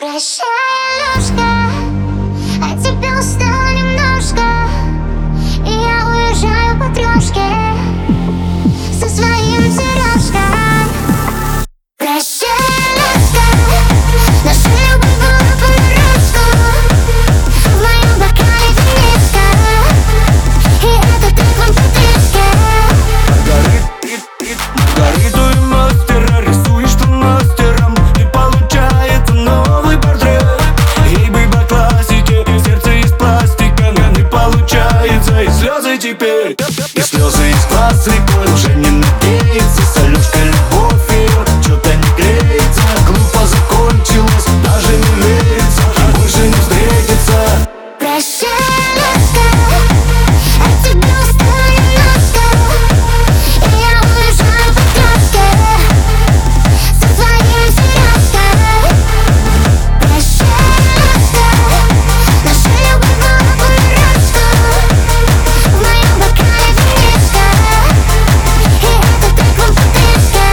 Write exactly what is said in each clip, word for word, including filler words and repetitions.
Прощай, Алёшка, от тебя устала немножко, и я уезжаю по трешке со своим Сережкой. Прощай, Алёшка, наша любовь была понарошку, в моем бокале винишко, и это так вам потряска. Маргарит, Маргариту и мастера, рисуешь ты мастером, и получается новый портрет. Ей бы по классике, сердце из пластика, не получается, и слезы теперь, и слезы из глаз рекой, уже не надеется. С Алёшкой любовь ее что-то не клеится, глупо закончилось, даже не верится, и больше не встретится. Прощай, Алёшка, от тебя устала немножко, и я уезжаю по трешке со своим Сережкой. Прощай, Алёшка, наша любовь была понарошку, в моем бокале винишко, и это так вам потряска.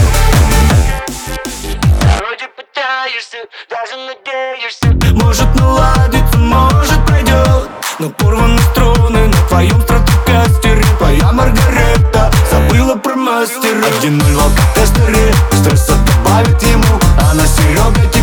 Вроде пытаешься, даже надеешься, может наладится, может пройдет, но порваны струны на твоем стратокастере. Твоя Маргарета забыла про мастера. Один ноль в алкотестере, стресса добавит ему, а на Серега